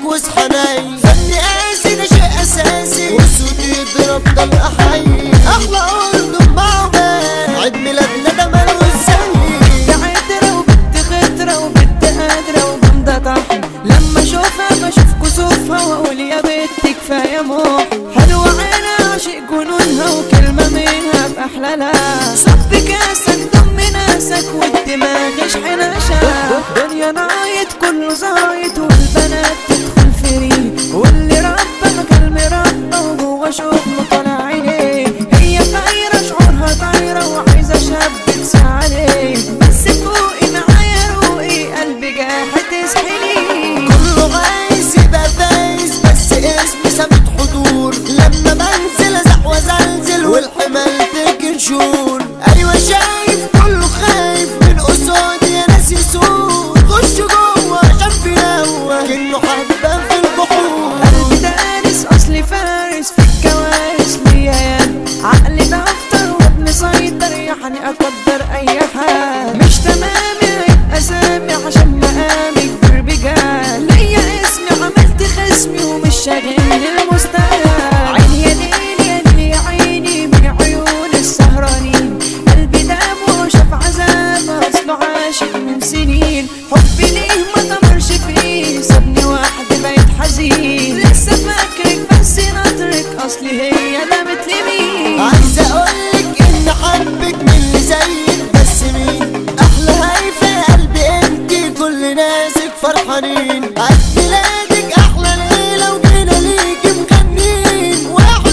عليك واصحى نايم. فني قاسي ده شيء اساسي والصوت يضرب طلقة حي. احلى اردن مع عمان عيد ميلادنا ده ملوش زي. ده عترة وبنت خطرة وبنت قادرة وجامدة طحن. لما اشوفها بشوف كسوفها واقول يا بنت كفاية موح. حلوة عينها عاشق جنونها وكلمة منها بأحلى لا. صب كاسك ضم ناسك والدماغ اشحن عشان. دنيا نايت كله زايد والبنات تدخل فري. واللي ربى مكان مربى وجوه شغله طالع عينيه. هي طايرة شعورها طايرة وعايزة شاب تسعى عليه. بس فوقي معايا روقي قلبي جاحد تسحلي. كله عايز يبقى فايز بس اسمي ثابت حضور. لما بنزل ازق وزلزل والحمال تكنشور. ايوه شايف كله خايف من قصادي يا ناس يسور. خش جوه عشان في نوة كأنه حبة في البحور. قلبي دارس اصلي فارس في الكوارث ليا يد. عقلي دفتر وابن سيطر يعني اقدر اي حال. مش تمام يبقى سامي عشان مقامي كبير بجال. ليا اسمي عملت خصمي ومش شاغلني المستقبل. عيني يا ليل يا ليل يا عيني من عيون السهرانين. قلبي دام وشاف عذاب اصله عاشق من سنين. حبي ليه ما طمرش فيه سابني وحدي بقيت حزين. لسه فاكرك بس ناطرك اصلي هي نامت لمين. عايز اقولك ان حبك من اللي زيك بس مين. احلى هايفة يا قلبي انتي كل ناسك فرحانين. عيد ميلادك احلى ليلة وجينا ليكي مغنيين.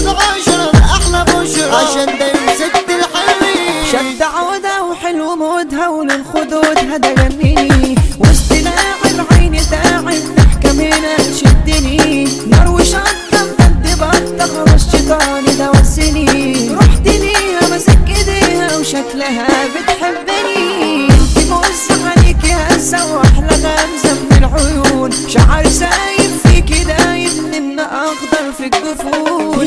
1/10 احلى بشرى عشان ده يوم ست الحلوين. شد عودة وحلو مودها وللخدود هدا جنني. وسط لاعب عيني تعب ضحكة منها تشدني. نار وشطة بجد بطة خلاص شيطاني ده وسني. رحت ليها مسك ايديها وشكلها بتحبني. انتي بص عليكي هزة واحلى غمزة من العيون. شعر سايب فيكي دايب من اخضر في الجفون.